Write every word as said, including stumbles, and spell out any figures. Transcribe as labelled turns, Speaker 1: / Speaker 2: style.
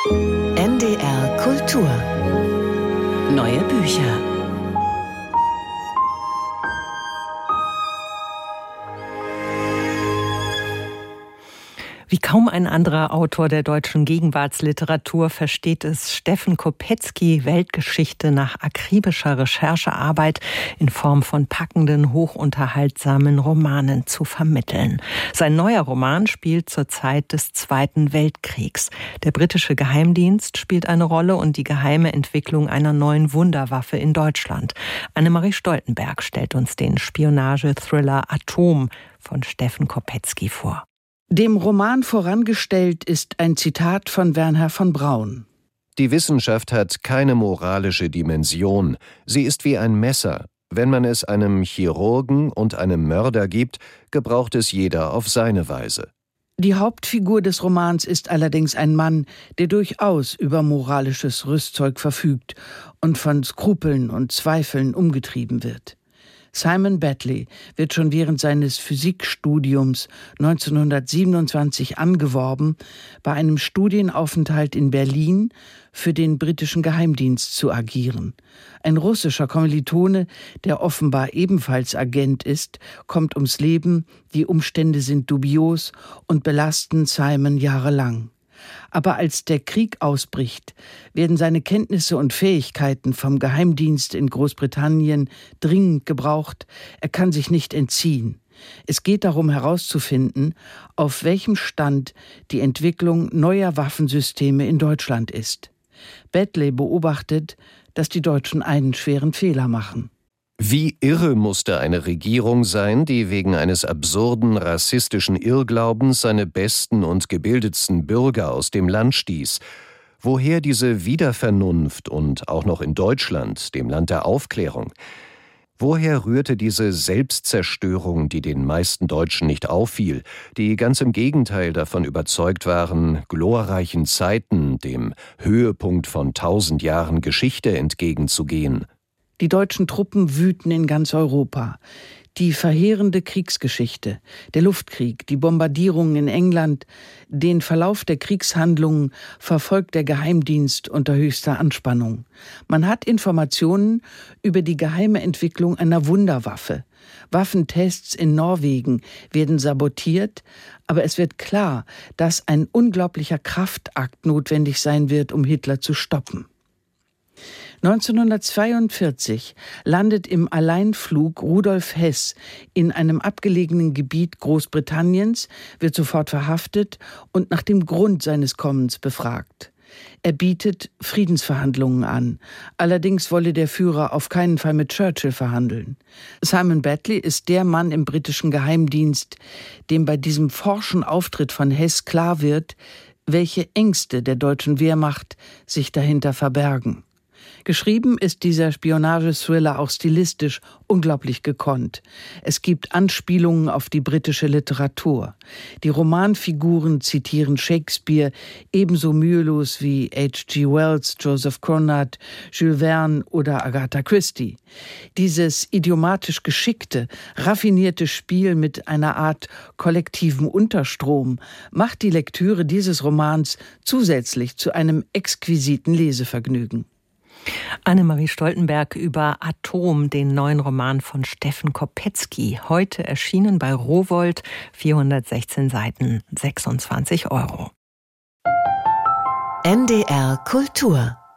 Speaker 1: N D R Kultur. Neue Bücher.
Speaker 2: Wie kaum ein anderer Autor der deutschen Gegenwartsliteratur versteht es Steffen Kopetzky, Weltgeschichte nach akribischer Recherchearbeit in Form von packenden, hochunterhaltsamen Romanen zu vermitteln. Sein neuer Roman spielt zur Zeit des Zweiten Weltkriegs. Der britische Geheimdienst spielt eine Rolle und die geheime Entwicklung einer neuen Wunderwaffe in Deutschland. Annemarie Stoltenberg stellt uns den Spionage-Thriller Atom von Steffen Kopetzky vor.
Speaker 3: Dem Roman vorangestellt ist ein Zitat von Wernher von Braun.
Speaker 4: Die Wissenschaft hat keine moralische Dimension. Sie ist wie ein Messer. Wenn man es einem Chirurgen und einem Mörder gibt, gebraucht es jeder auf seine Weise.
Speaker 3: Die Hauptfigur des Romans ist allerdings ein Mann, der durchaus über moralisches Rüstzeug verfügt und von Skrupeln und Zweifeln umgetrieben wird. Simon Badley wird schon während seines Physikstudiums neunzehnhundertsiebenundzwanzig angeworben, bei einem Studienaufenthalt in Berlin für den britischen Geheimdienst zu agieren. Ein russischer Kommilitone, der offenbar ebenfalls Agent ist, kommt ums Leben, die Umstände sind dubios und belasten Simon jahrelang. Aber als der Krieg ausbricht, werden seine Kenntnisse und Fähigkeiten vom Geheimdienst in Großbritannien dringend gebraucht. Er kann sich nicht entziehen. Es geht darum herauszufinden, auf welchem Stand die Entwicklung neuer Waffensysteme in Deutschland ist. Badley beobachtet, dass die Deutschen einen schweren Fehler machen.
Speaker 4: Wie irre musste eine Regierung sein, die wegen eines absurden rassistischen Irrglaubens seine besten und gebildetsten Bürger aus dem Land stieß. Woher diese Wiedervernunft und auch noch in Deutschland, dem Land der Aufklärung? Woher rührte diese Selbstzerstörung, die den meisten Deutschen nicht auffiel, die ganz im Gegenteil davon überzeugt waren, glorreichen Zeiten, dem Höhepunkt von tausend Jahren Geschichte entgegenzugehen?
Speaker 3: Die deutschen Truppen wüten in ganz Europa. Die verheerende Kriegsgeschichte, der Luftkrieg, die Bombardierungen in England, den Verlauf der Kriegshandlungen verfolgt der Geheimdienst unter höchster Anspannung. Man hat Informationen über die geheime Entwicklung einer Wunderwaffe. Waffentests in Norwegen werden sabotiert, aber es wird klar, dass ein unglaublicher Kraftakt notwendig sein wird, um Hitler zu stoppen. neunzehnhundertzweiundvierzig landet im Alleinflug Rudolf Hess in einem abgelegenen Gebiet Großbritanniens, wird sofort verhaftet und nach dem Grund seines Kommens befragt. Er bietet Friedensverhandlungen an. Allerdings wolle der Führer auf keinen Fall mit Churchill verhandeln. Simon Badley ist der Mann im britischen Geheimdienst, dem bei diesem forschen Auftritt von Hess klar wird, welche Ängste der deutschen Wehrmacht sich dahinter verbergen. Geschrieben ist dieser Spionage-Thriller auch stilistisch unglaublich gekonnt. Es gibt Anspielungen auf die britische Literatur. Die Romanfiguren zitieren Shakespeare ebenso mühelos wie H G Wells, Joseph Conrad, Jules Verne oder Agatha Christie. Dieses idiomatisch geschickte, raffinierte Spiel mit einer Art kollektivem Unterstrom macht die Lektüre dieses Romans zusätzlich zu einem exquisiten Lesevergnügen.
Speaker 2: Annemarie Stoltenberg über Atom, den neuen Roman von Steffen Kopetzky. Heute erschienen bei Rowohlt, vierhundertsechzehn Seiten, sechsundzwanzig Euro.
Speaker 1: N D R Kultur